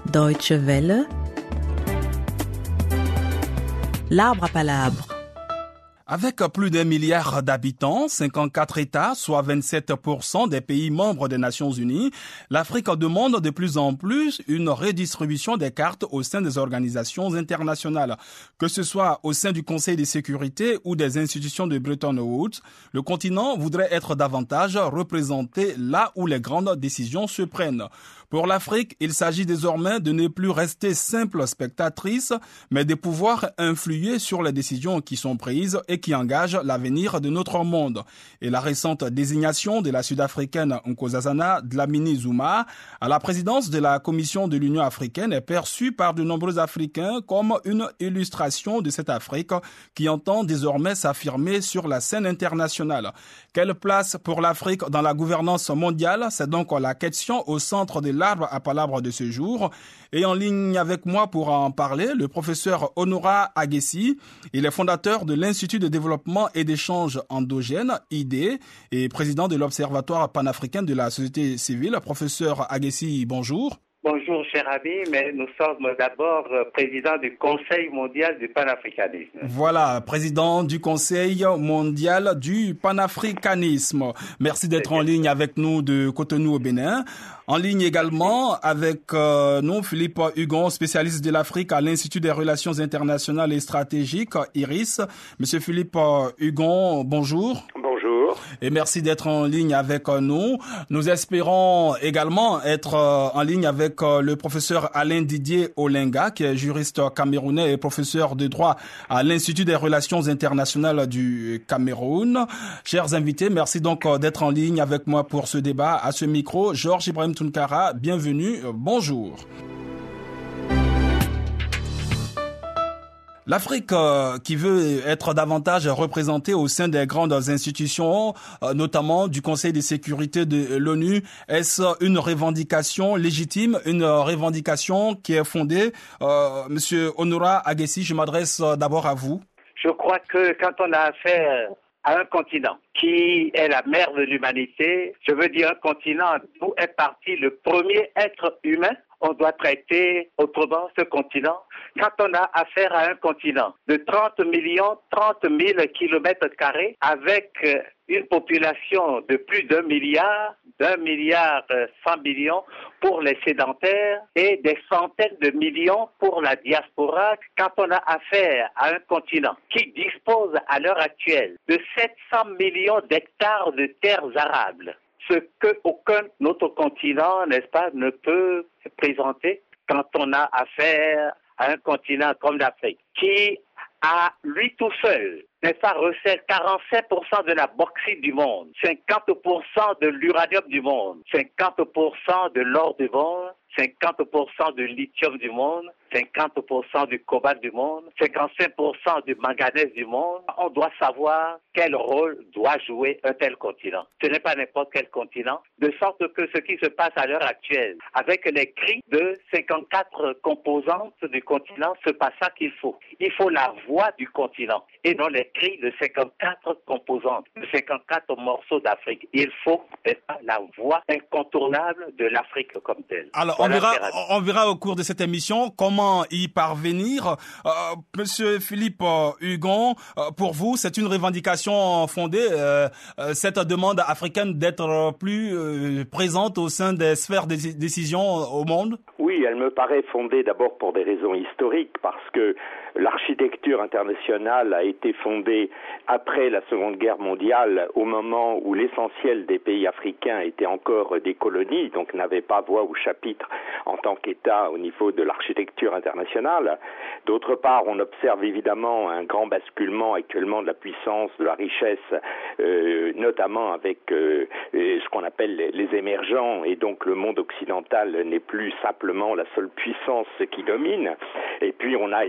Deutsche Welle, l'arbre à palabres. Avec plus d'1 milliard d'habitants, 54 États, soit 27% des pays membres des Nations Unies, l'Afrique demande de plus en plus une redistribution des cartes au sein des organisations internationales. Que ce soit au sein du Conseil de sécurité ou des institutions de Bretton Woods, le continent voudrait être davantage représenté là où les grandes décisions se prennent. Pour l'Afrique, il s'agit désormais de ne plus rester simple spectatrice, mais de pouvoir influer sur les décisions qui sont prises et qui engagent l'avenir de notre monde. Et la récente désignation de la Sud-Africaine Nkosazana Dlamini Zuma à la présidence de la Commission de l'Union africaine est perçue par de nombreux Africains comme une illustration de cette Afrique qui entend désormais s'affirmer sur la scène internationale. Quelle place pour l'Afrique dans la gouvernance mondiale? C'est donc la question au centre de l'arbre à palabres de ce jour. Et en ligne avec moi pour en parler, le professeur Onora Agessi. Il est fondateur de l'Institut de développement et d'échange endogène, ID, et président de l'Observatoire panafricain de la société civile. Professeur Agessi, bonjour. Bonjour, cher ami, mais nous sommes d'abord président du Conseil mondial du panafricanisme. Voilà, président du Conseil mondial du panafricanisme. Merci d'être en ligne avec nous de Cotonou au Bénin. En ligne également avec nous, Philippe Hugon, spécialiste de l'Afrique à l'Institut des relations internationales et stratégiques, IRIS. Monsieur Philippe Hugon, bonjour. Bonjour. Et merci d'être en ligne avec nous. Nous espérons également être en ligne avec le professeur Alain Didier Olenga, qui est juriste camerounais et professeur de droit à l'Institut des relations internationales du Cameroun. Chers invités, merci donc d'être en ligne avec moi pour ce débat. À ce micro, Georges Ibrahim Tounkara, bienvenue, bonjour. L'Afrique qui veut être davantage représentée au sein des grandes institutions, notamment du Conseil de sécurité de l'ONU, est-ce une revendication légitime, une revendication qui est fondée? Monsieur Onora Agessi, je m'adresse d'abord à vous. Je crois que quand on a affaire à un continent qui est la mère de l'humanité, je veux dire un continent d'où est parti le premier être humain, on doit traiter autrement ce continent. Quand on a affaire à un continent de 30 000 kilomètres carrés, avec une population de plus d'1 milliard, 1,1 milliard pour les sédentaires et des centaines de millions pour la diaspora, quand on a affaire à un continent qui dispose à l'heure actuelle de 700 millions d'hectares de terres arables, ce qu'aucun autre continent, n'est-ce pas, ne peut présenter quand on a affaire à un continent comme l'Afrique, qui, à lui tout seul, n'est-ce pas, recèle 45% de la bauxite du monde, 50% de l'uranium du monde, 50% de l'or du monde, 50% du lithium du monde, 50% du cobalt du monde, 55% du manganèse du monde. On doit savoir quel rôle doit jouer un tel continent. Ce n'est pas n'importe quel continent, de sorte que ce qui se passe à l'heure actuelle, avec les cris de 54 composantes du continent, c'est pas ça qu'il faut. Il faut la voix du continent et non les cris de 54 composantes, de 54 morceaux d'Afrique. Il faut la voix incontournable de l'Afrique comme telle. Alors, on verra au cours de cette émission comment y parvenir. Monsieur Philippe Hugon, pour vous, c'est une revendication fondée, cette demande africaine d'être plus présente au sein des sphères de décision au monde? Oui, elle me paraît fondée d'abord pour des raisons historiques, parce que l'architecture internationale a été fondée après la Seconde Guerre mondiale, au moment où l'essentiel des pays africains étaient encore des colonies, donc n'avaient pas voix au chapitre en tant qu'État au niveau de l'architecture internationale. D'autre part, on observe évidemment un grand basculement actuellement de la puissance, de la richesse, notamment avec ce qu'on appelle les émergents, et donc le monde occidental n'est plus simplement la seule puissance qui domine. Et puis on a évidemment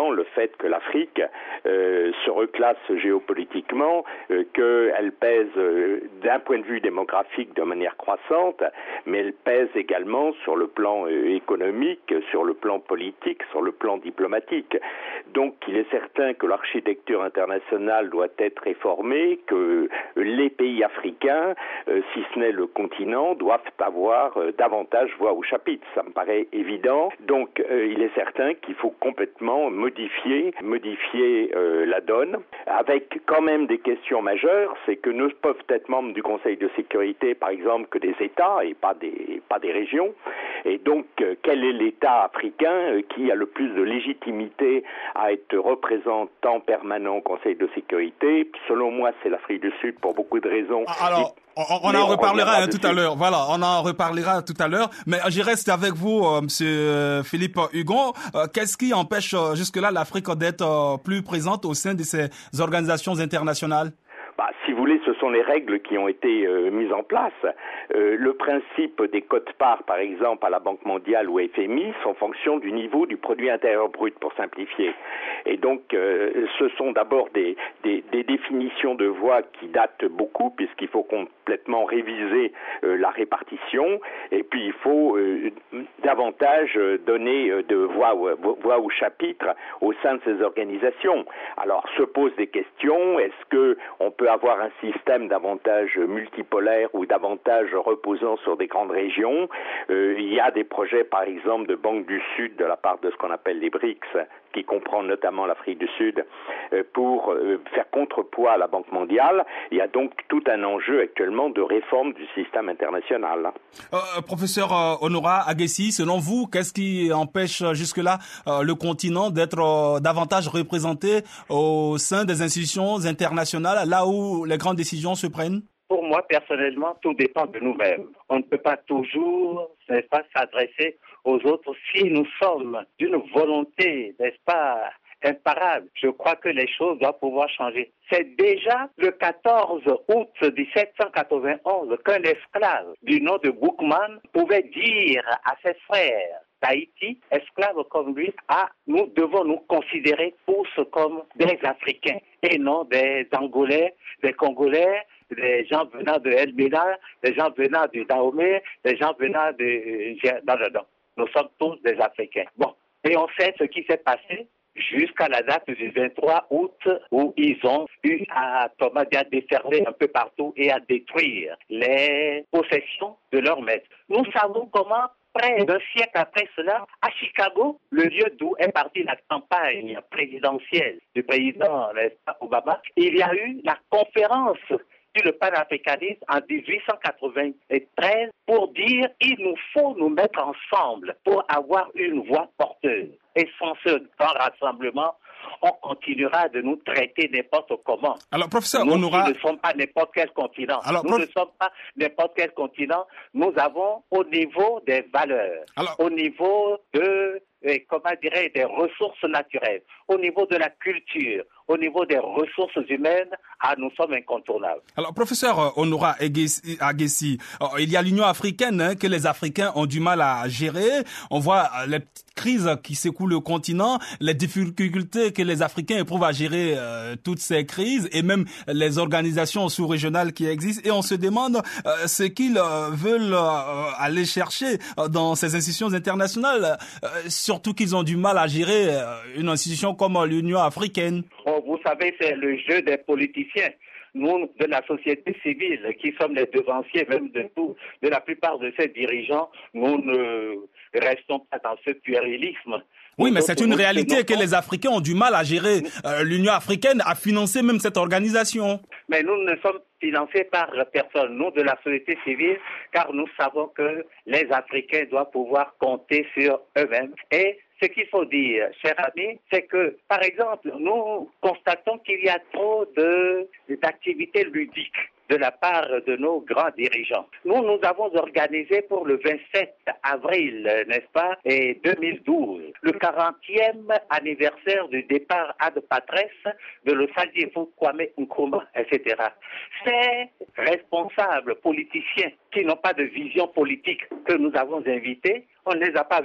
évident le fait que l'Afrique se reclasse géopolitiquement, qu'elle pèse d'un point de vue démographique de manière croissante, mais elle pèse également sur le plan économique, sur le plan politique, sur le plan diplomatique. Donc il est certain que l'architecture internationale doit être réformée, que les pays africains, si ce n'est le continent, doivent avoir davantage voix au chapitre. Ça me paraît évident. Donc il est certain qu'il faut complètement modifier la donne, avec quand même des questions majeures. C'est que ne peuvent être membres du Conseil de sécurité, par exemple, que des États et pas des régions. Et donc, quel est l'État africain qui a le plus de légitimité à être représentant permanent au Conseil de sécurité? Selon moi, c'est l'Afrique du Sud pour beaucoup de raisons. Alors, on en reparlera tout à l'heure. Voilà, on en reparlera tout à l'heure. Mais je reste avec vous, Monsieur Philippe Hugon. Qu'est-ce qui empêche jusque-là l'Afrique d'être plus présente au sein de ces organisations internationales? Si vous voulez, ce sont les règles qui ont été mises en place. Le principe des quotes-parts, par exemple, à la Banque mondiale ou FMI, sont en fonction du niveau du produit intérieur brut, pour simplifier. Et donc, ce sont d'abord des définitions de voix qui datent beaucoup, puisqu'il faut complètement réviser la répartition, et puis il faut davantage donner de voix au chapitre au sein de ces organisations. Alors, se posent des questions. Est-ce que on peut avoir un système davantage multipolaire ou davantage reposant sur des grandes régions? Il y a des projets, par exemple, de Banque du Sud de la part de ce qu'on appelle les BRICS, qui comprend notamment l'Afrique du Sud, pour faire contrepoids à la Banque mondiale. Il y a donc tout un enjeu actuellement de réforme du système international. Professeur Honora Aguessi, selon vous, qu'est-ce qui empêche jusque-là le continent d'être davantage représenté au sein des institutions internationales, là où les grandes décisions se prennent? Pour moi, personnellement, tout dépend de nous-mêmes. On ne peut pas toujours, n'est-ce pas, s'adresser aux autres si nous sommes d'une volonté, n'est-ce pas, imparable. Je crois que les choses doivent pouvoir changer. C'est déjà le 14 août 1791 qu'un esclave du nom de Boukman pouvait dire à ses frères d'Haïti, esclaves comme lui, nous devons nous considérer tous comme des Africains et non des Angolais, des Congolais, des gens venant de El Ménard, des gens venant du Dahomey, des gens venant de... Non. Nous sommes tous des Africains. Bon, et on sait ce qui s'est passé jusqu'à la date du 23 août où ils ont eu à déferler un peu partout et à détruire les possessions de leurs maîtres. Nous savons comment, près d'un siècle après cela, à Chicago, le lieu d'où est partie la campagne présidentielle du président Obama, il y a eu la conférence sur le panafricanisme en 1893 pour dire il nous faut nous mettre ensemble pour avoir une voix porteuse. Et sans ce grand rassemblement, on continuera de nous traiter n'importe comment. Alors, professeur nous Honora... ne sommes pas n'importe quel continent. Nous ne sommes pas n'importe quel continent. Nous avons au niveau des valeurs, au niveau de... des ressources naturelles, au niveau de la culture, au niveau des ressources humaines, nous sommes incontournables. Alors, professeur Honora Aguessi, il y a l'Union africaine que les Africains ont du mal à gérer. On voit les crises qui secouent le continent, les difficultés que les Africains éprouvent à gérer toutes ces crises et même les organisations sous-régionales qui existent. Et on se demande ce qu'ils veulent aller chercher dans ces institutions internationales, surtout qu'ils ont du mal à gérer une institution comme l'Union africaine. Vous savez, c'est le jeu des politiciens. Nous, de la société civile, qui sommes les devanciers même de la plupart de ces dirigeants, nous ne restons pas dans ce puérilisme. Oui, mais c'est une réalité que les Africains ont du mal à gérer. L'Union africaine a financé même cette organisation. Mais nous ne sommes financés par personne, nous de la société civile, car nous savons que les Africains doivent pouvoir compter sur eux-mêmes. Et ce qu'il faut dire, cher ami, c'est que, par exemple, nous constatons qu'il y a trop d'activités ludiques de la part de nos grands dirigeants. Nous avons organisé pour le 27 avril, n'est-ce pas, et 2012, le 40e anniversaire du départ ad patres de l'Osadiefo Kwame Nkrumah, etc. Ces responsables politiciens qui n'ont pas de vision politique que nous avons invités, on ne les a pas vus.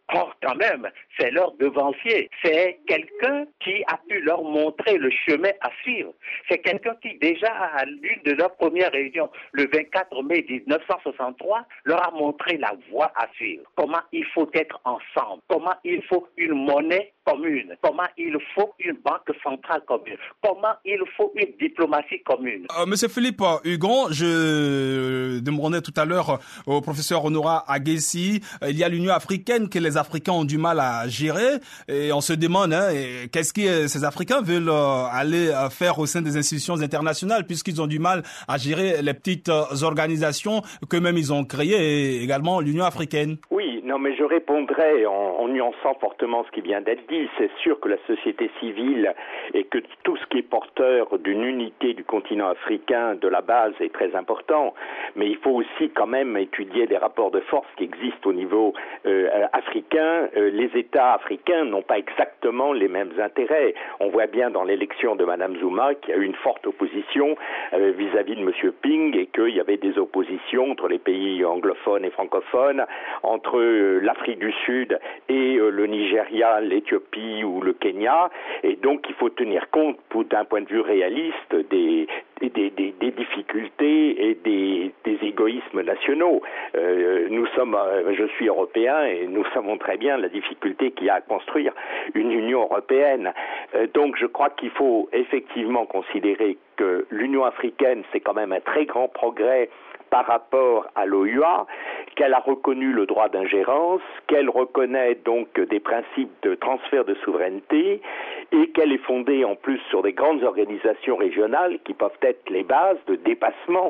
Or, quand même, c'est leur devancier. C'est quelqu'un qui a pu leur montrer le chemin à suivre. C'est quelqu'un qui, déjà, à l'une de leurs premières réunions, le 24 mai 1963, leur a montré la voie à suivre. Comment il faut être ensemble. Comment il faut une monnaie commune. Comment il faut une banque centrale commune. Comment il faut une diplomatie commune. Monsieur Philippe Hugon, je demandais tout à l'heure au professeur Honorat Aguessi, il y a l'Union africaine que les Africains ont du mal à gérer et on se demande qu'est-ce que ces Africains veulent aller faire au sein des institutions internationales puisqu'ils ont du mal à gérer les petites organisations qu'eux-mêmes ils ont créées et également l'Union africaine. Oui, non mais je répondrai en nuançant fortement ce qui vient d'être dit. C'est sûr que la société civile et que tout ce qui est porteur d'une unité du continent africain de la base est très important, mais il faut aussi quand même étudier les rapports de force qui existent au niveau africain. Les États africains n'ont pas exactement les mêmes intérêts. On voit bien dans l'élection de Mme Zuma qu'il y a eu une forte opposition vis-à-vis de M. Ping et qu'il y avait des oppositions entre les pays anglophones et francophones, entre l'Afrique du Sud et le Nigeria, l'Éthiopie ou le Kenya, et donc il faut tenir compte d'un point de vue réaliste des difficultés et des égoïsmes nationaux. Je suis européen et nous savons très bien la difficulté qu'il y a à construire une Union européenne. Donc je crois qu'il faut effectivement considérer que l'Union africaine, c'est quand même un très grand progrès par rapport à l'OUA, qu'elle a reconnu le droit d'ingérence, qu'elle reconnaît donc des principes de transfert de souveraineté et qu'elle est fondée en plus sur des grandes organisations régionales qui peuvent être les bases de dépassement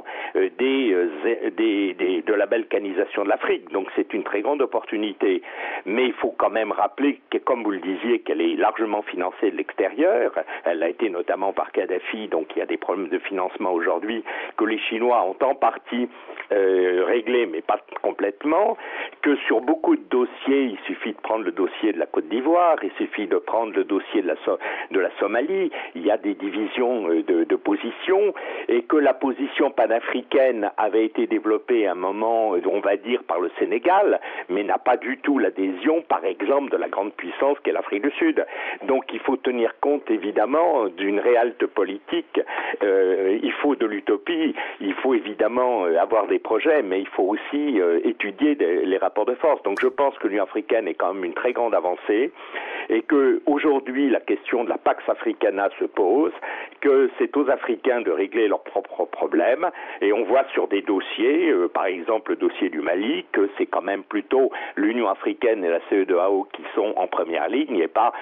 de la balkanisation de l'Afrique. Donc c'est une très grande opportunité. Mais il faut quand même rappeler que, comme vous le disiez, qu'elle est largement financée de l'extérieur. Elle a été notamment par Kadhafi, donc il y a des problèmes de financement aujourd'hui que les Chinois ont en partie réglé, mais pas complètement, que sur beaucoup de dossiers, il suffit de prendre le dossier de la Côte d'Ivoire, il suffit de prendre le dossier de la Somalie, il y a des divisions de positions, et que la position panafricaine avait été développée à un moment, on va dire, par le Sénégal, mais n'a pas du tout l'adhésion, par exemple, de la grande puissance qu'est l'Afrique du Sud. Donc il faut tenir compte, évidemment, d'une réalité politique, il faut de l'utopie, il faut évidemment avoir des projets, mais il faut aussi étudier les rapports de force. Donc je pense que l'Union africaine est quand même une très grande avancée et que aujourd'hui la question de la Pax Africana se pose, que c'est aux Africains de régler leurs propres problèmes et on voit sur des dossiers, par exemple le dossier du Mali, que c'est quand même plutôt l'Union africaine et la CEDEAO qui sont en première ligne et pas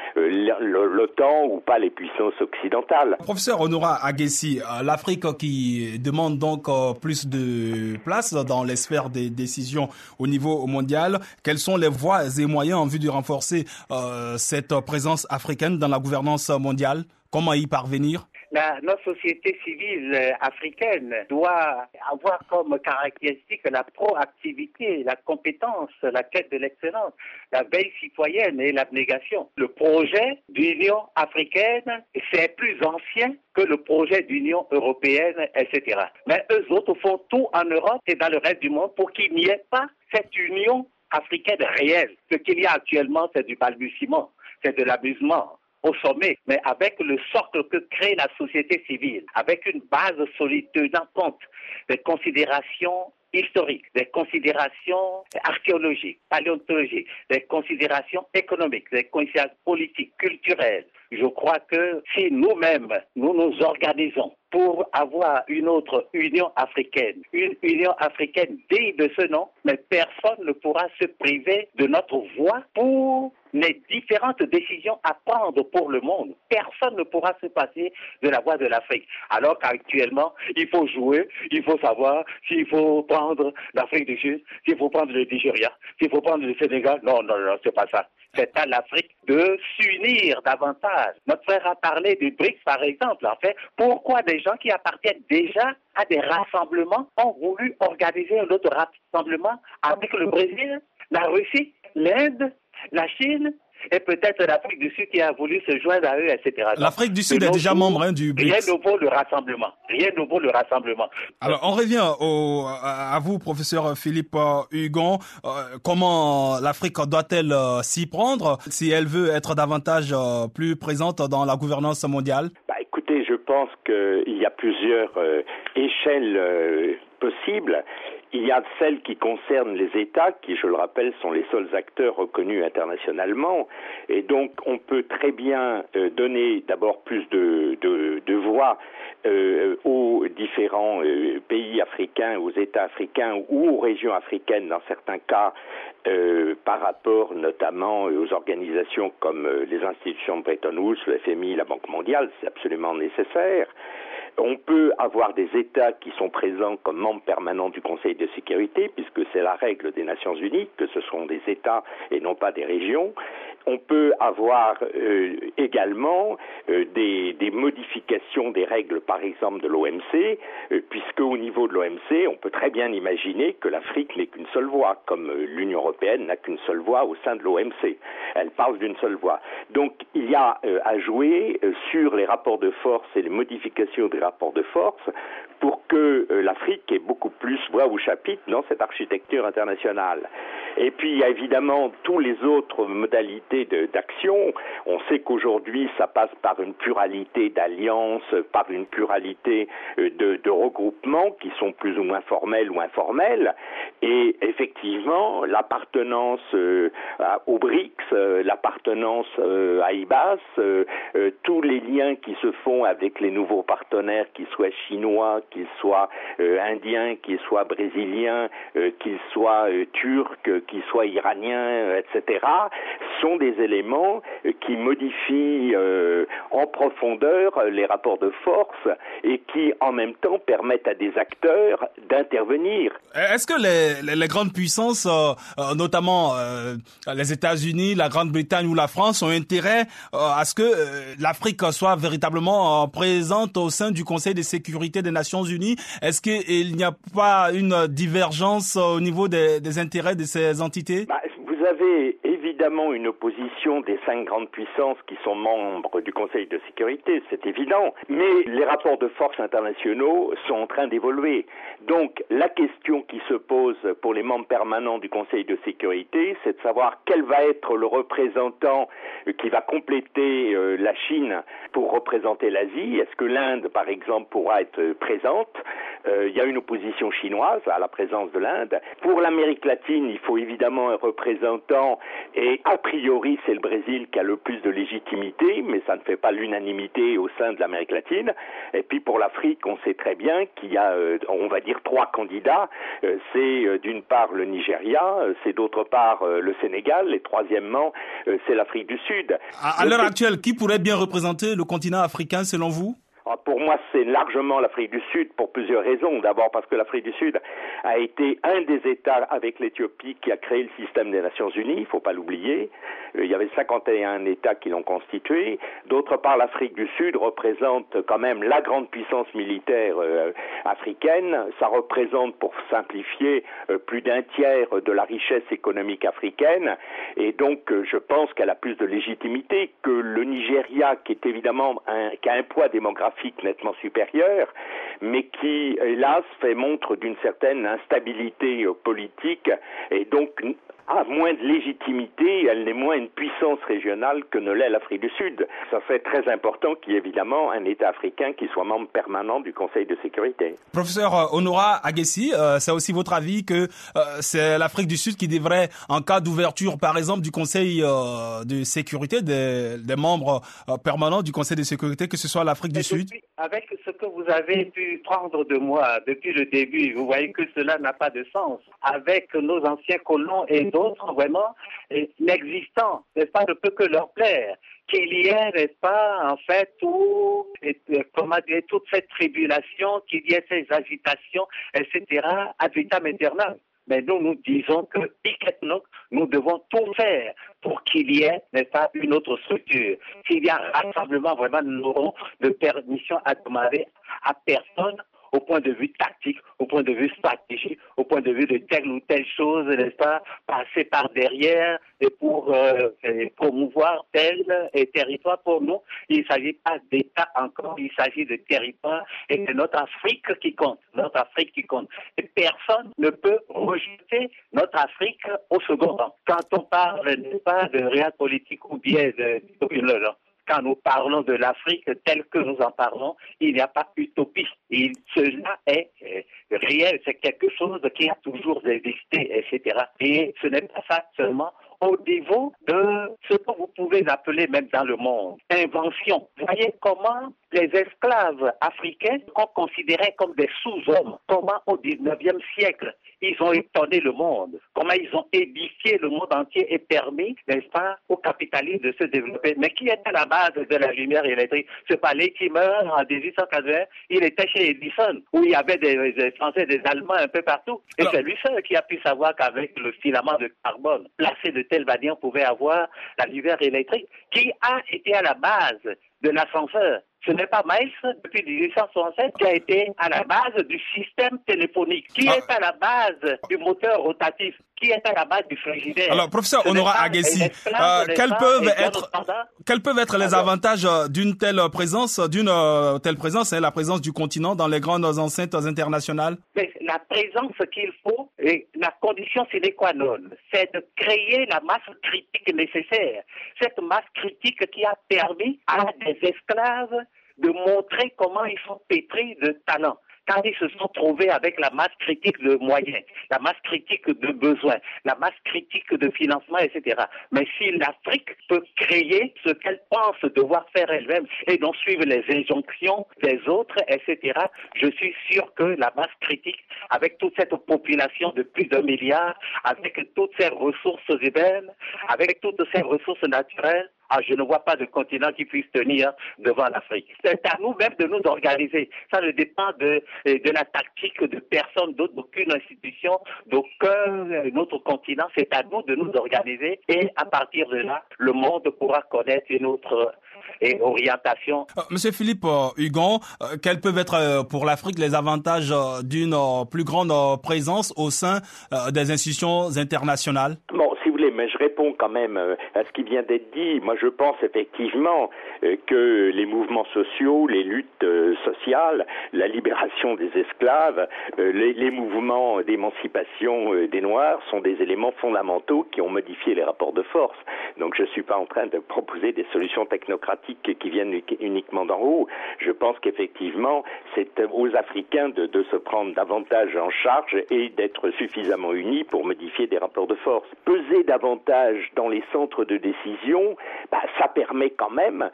l'OTAN ou pas les puissances occidentales. Professeur Honorat Aguessi, l'Afrique qui demande donc plus de place dans les sphères des décisions au niveau mondial, quelles sont les voies et moyens en vue de renforcer cette présence africaine dans la gouvernance mondiale? Comment y parvenir? Notre société civile africaine doit avoir comme caractéristique la proactivité, la compétence, la quête de l'excellence, la veille citoyenne et l'abnégation. Le projet d'Union africaine, c'est plus ancien que le projet d'Union européenne, etc. Mais eux autres font tout en Europe et dans le reste du monde pour qu'il n'y ait pas cette union africaine réelle. Ce qu'il y a actuellement, c'est du balbutiement, c'est de l'amusement au sommet, mais avec le socle que crée la société civile, avec une base solide tenant compte des considérations historiques, des considérations archéologiques, paléontologiques, des considérations économiques, des considérations politiques, culturelles. Je crois que si nous-mêmes, nous nous organisons pour avoir une autre Union africaine, une Union africaine digne de ce nom, mais personne ne pourra se priver de notre voix pour les différentes décisions à prendre pour le monde. Personne ne pourra se passer de la voix de l'Afrique. Alors qu'actuellement, il faut jouer, il faut savoir s'il faut prendre l'Afrique du Sud, s'il faut prendre le Nigeria, s'il faut prendre le Sénégal. Non, c'est pas ça. C'est à l'Afrique de s'unir davantage. Notre frère a parlé du BRICS, par exemple. En fait, pourquoi des gens qui appartiennent déjà à des rassemblements ont voulu organiser un autre rassemblement avec le Brésil, la Russie, l'Inde, la Chine, et peut-être l'Afrique du Sud qui a voulu se joindre à eux, etc. L'Afrique du Sud est déjà membre du BRICS. Rien ne vaut le rassemblement. Rien ne vaut le rassemblement. Alors, on revient à vous, professeur Philippe Hugon. Comment l'Afrique doit-elle s'y prendre si elle veut être davantage plus présente dans la gouvernance mondiale? Écoutez, je pense qu'il y a plusieurs échelles possibles. Il y a celles qui concernent les États, qui, je le rappelle, sont les seuls acteurs reconnus internationalement. Et donc, on peut très bien donner d'abord plus de voix aux différents pays africains, aux États africains ou aux régions africaines, dans certains cas, par rapport notamment aux organisations comme les institutions de Bretton Woods, le FMI, la Banque mondiale. C'est absolument nécessaire. On peut avoir des États qui sont présents comme membres permanents du Conseil de sécurité, puisque c'est la règle des Nations Unies, que ce sont des États et non pas des régions. On peut avoir également des modifications des règles, par exemple, de l'OMC, puisque au niveau de l'OMC, on peut très bien imaginer que l'Afrique n'ait qu'une seule voix, comme l'Union européenne n'a qu'une seule voix au sein de l'OMC. Elle parle d'une seule voix. Donc, il y a à jouer sur les rapports de force et les modifications des rapports de force pour que l'Afrique ait beaucoup plus voix au chapitre dans cette architecture internationale. Et puis, il y a évidemment tous les autres modalités d'action. On sait qu'aujourd'hui, ça passe par une pluralité d'alliances, par une pluralité de regroupements qui sont plus ou moins formels ou informels. Et effectivement, l'appartenance au BRICS, l'appartenance à IBAS, tous les liens qui se font avec les nouveaux partenaires, qu'ils soient chinois, qu'ils soient indiens, qu'ils soient brésiliens, qu'ils soient turcs, qu'ils soient iraniens, etc., sont des éléments qui modifient en profondeur les rapports de force et qui, en même temps, permettent à des acteurs d'intervenir. Est-ce que les grandes puissances, notamment les États-Unis, la Grande-Bretagne ou la France, ont intérêt à ce que l'Afrique soit véritablement présente au sein du Conseil de sécurité des Nations Unies? Est-ce qu'il n'y a pas une divergence au niveau des intérêts de ces entités? Vous avez évidemment une opposition des 5 grandes puissances qui sont membres du Conseil de sécurité, c'est évident, mais les rapports de force internationaux sont en train d'évoluer. Donc la question qui se pose pour les membres permanents du Conseil de sécurité, c'est de savoir quel va être le représentant qui va compléter la Chine pour représenter l'Asie. Est-ce que l'Inde, par exemple, pourra être présente? Il y a une opposition chinoise à la présence de l'Inde. Pour l'Amérique latine, il faut évidemment un représentant et a priori c'est le Brésil qui a le plus de légitimité, mais ça ne fait pas l'unanimité au sein de l'Amérique latine. Et puis pour l'Afrique, on sait très bien qu'il y a, on va dire, 3 candidats. C'est d'une part le Nigeria, c'est d'autre part le Sénégal et troisièmement c'est l'Afrique du Sud. À l'heure actuelle, qui pourrait bien représenter le continent africain selon vous? Pour moi, c'est largement l'Afrique du Sud pour plusieurs raisons. D'abord parce que l'Afrique du Sud a été un des États avec l'Éthiopie qui a créé le système des Nations Unies, il ne faut pas l'oublier. Il y avait 51 États qui l'ont constitué. D'autre part, l'Afrique du Sud représente quand même la grande puissance militaire africaine. Ça représente, pour simplifier, plus d'un tiers de la richesse économique africaine. Et donc, je pense qu'elle a plus de légitimité que le Nigeria, qui est évidemment qui a un poids démographique nettement supérieur, mais qui, hélas, fait montre d'une certaine instabilité politique et donc a moins de légitimité, elle n'est moins une puissance régionale que ne l'est l'Afrique du Sud. Ça serait très important qu'il y ait évidemment un État africain qui soit membre permanent du Conseil de sécurité. Professeur Honora Aguessi, c'est aussi votre avis que c'est l'Afrique du Sud qui devrait, en cas d'ouverture par exemple du Conseil de sécurité, des membres permanents du Conseil de sécurité, que ce soit l'Afrique du Sud? Avec ce que vous avez pu prendre de moi depuis le début, vous voyez que cela n'a pas de sens. Avec nos anciens colons et d'autres vraiment n'existant, n'est-ce pas, ne peut que leur plaire. Qu'il y ait, n'est-ce pas, en fait, toute cette tribulation, qu'il y ait ces agitations, etc., ad vitam aeternam. Mais nous disons que, nous devons tout faire pour qu'il y ait, n'est-ce pas, une autre structure. S'il y a un rassemblement, vraiment, nous n'aurons de permission à demander à personne au point de vue tactique, au point de vue stratégique, au point de vue de telle ou telle chose, n'est-ce pas, passer par derrière et pour promouvoir tel territoire. Pour nous, il ne s'agit pas d'État encore, il s'agit de territoire et c'est notre Afrique qui compte, notre Afrique qui compte. Et personne ne peut rejeter notre Afrique au second rang. Quand on parle, n'est-ce pas, de réel politique ou bien quand nous parlons de l'Afrique telle que nous en parlons, il n'y a pas d'utopie. Cela est réel, c'est quelque chose qui a toujours existé, etc. Et ce n'est pas ça seulement au niveau de ce que vous pouvez appeler même dans le monde invention. Voyez comment les esclaves africains sont considérés comme des sous-hommes. Comment au 19e siècle, ils ont étonné le monde. Comment ils ont édifié le monde entier et permis, n'est-ce pas, aux capitalistes de se développer. Mais qui est à la base de la lumière électrique? C'est pas les qui meurt en 1880. Il était chez Edison, où il y avait des Français, des Allemands un peu partout. Et c'est lui seul qui a pu savoir qu'avec le filament de carbone placé de telle manière, on pouvait avoir la lumière électrique. Qui a été à la base de l'ascenseur? Ce n'est pas Miles, depuis 1867, qui a été à la base du système téléphonique. Qui est à la base du moteur rotatif? Qui est à la base du frigidaire? Alors, professeur Honorat Aguessi, quels peuvent être les avantages d'une telle présence, la présence du continent dans les grandes enceintes internationales? Mais la présence qu'il faut, et la condition sine qua non, c'est de créer la masse critique nécessaire. Cette masse critique qui a permis à des esclaves de montrer comment ils sont pétris de talent. Quand ils se sont trouvés avec la masse critique de moyens, la masse critique de besoins, la masse critique de financement, etc. Mais si l'Afrique peut créer ce qu'elle pense devoir faire elle-même et non suivre les injonctions des autres, etc., je suis sûr que la masse critique, avec toute cette population de plus d'1 milliard, avec toutes ces ressources humaines, avec toutes ces ressources naturelles, je ne vois pas de continent qui puisse tenir devant l'Afrique. C'est à nous-mêmes de nous organiser. Ça ne dépend de la tactique de personne d'autre, d'aucune institution, d'aucun autre continent. C'est à nous de nous organiser et à partir de là, le monde pourra connaître une autre orientation. Monsieur Philippe Hugon, quels peuvent être pour l'Afrique les avantages d'une plus grande présence au sein des institutions internationales? Bon, si vous voulez, mais je réponds quand même à ce qui vient d'être dit. Moi, je pense effectivement que les mouvements sociaux, les luttes sociales, la libération des esclaves, les mouvements d'émancipation des Noirs sont des éléments fondamentaux qui ont modifié les rapports de force. Donc, je ne suis pas en train de proposer des solutions technocratiques qui viennent uniquement d'en haut. Je pense qu'effectivement, c'est aux Africains de se prendre davantage en charge et d'être suffisamment unis pour modifier des rapports de force. Peser davantage dans les centres de décision, ça permet quand même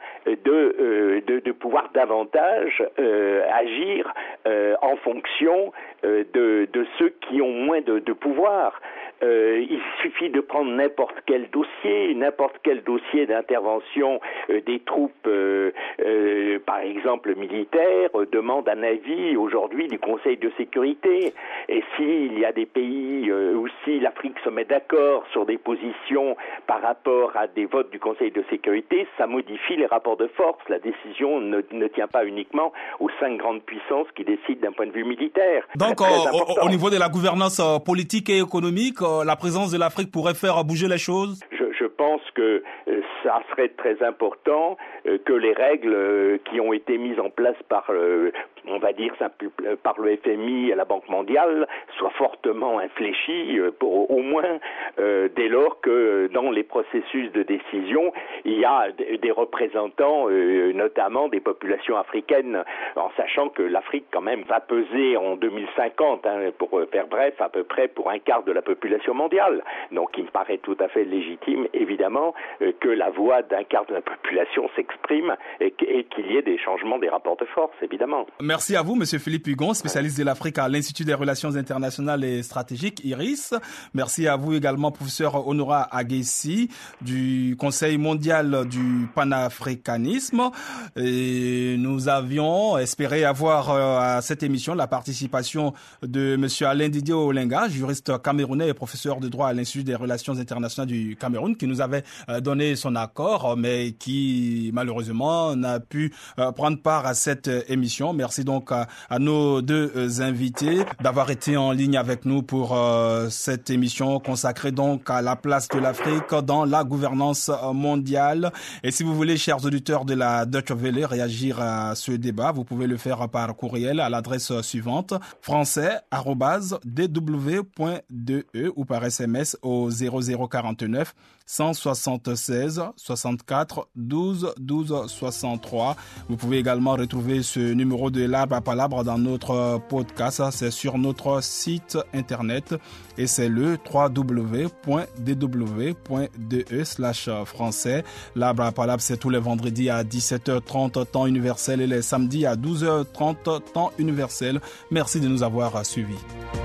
de pouvoir davantage agir en fonction de ceux qui ont moins de pouvoir. Il suffit de prendre n'importe quel dossier d'intervention des troupes, par exemple militaires, demande un avis aujourd'hui du Conseil de sécurité. Et s'il y a des pays où si l'Afrique se met d'accord sur des positions par rapport à des votes du Conseil de sécurité, ça modifie les rapports de force. La décision ne tient pas uniquement aux 5 grandes puissances qui décident d'un point de vue militaire. Donc, au niveau de la gouvernance politique et économique, la présence de l'Afrique pourrait faire bouger les choses? Je pense que ça serait très important que les règles qui ont été mises en place par, on va dire, par le FMI et la Banque mondiale soient fortement infléchies, pour, au moins dès lors que dans les processus de décision, il y a des représentants, notamment des populations africaines, en sachant que l'Afrique quand même va peser en 2050, pour faire bref, à peu près pour 1/4 de la population mondiale. Donc il me paraît tout à fait légitime, évidemment, que la voix d'1/4 de la population s'exprime et qu'il y ait des changements des rapports de force, évidemment. Merci à vous, Monsieur Philippe Hugon, spécialiste de l'Afrique à l'Institut des Relations Internationales et Stratégiques, IRIS. Merci à vous également, professeur Honorat Aguessi, du Conseil mondial du panafricanisme. Et nous avions espéré avoir à cette émission la participation de Monsieur Alain Didier Olenga, juriste camerounais et professeur de droit à l'Institut des Relations Internationales du Cameroun, qui nous avait donné son accord, mais qui malheureusement n'a pu prendre part à cette émission. Merci Merci donc à nos deux invités d'avoir été en ligne avec nous pour cette émission consacrée donc à la place de l'Afrique dans la gouvernance mondiale. Et si vous voulez, chers auditeurs de la Deutsche Welle, réagir à ce débat, vous pouvez le faire par courriel à l'adresse suivante français@dw.de ou par SMS au 0049 176 64 12 12 63. Vous pouvez également retrouver ce numéro de l'Arbre à Palabre dans notre podcast. C'est sur notre site internet et c'est le www.dw.de/français. L'Arbre à Palabre, c'est tous les vendredis à 17h30 temps universel et les samedis à 12h30 temps universel. Merci de nous avoir suivis.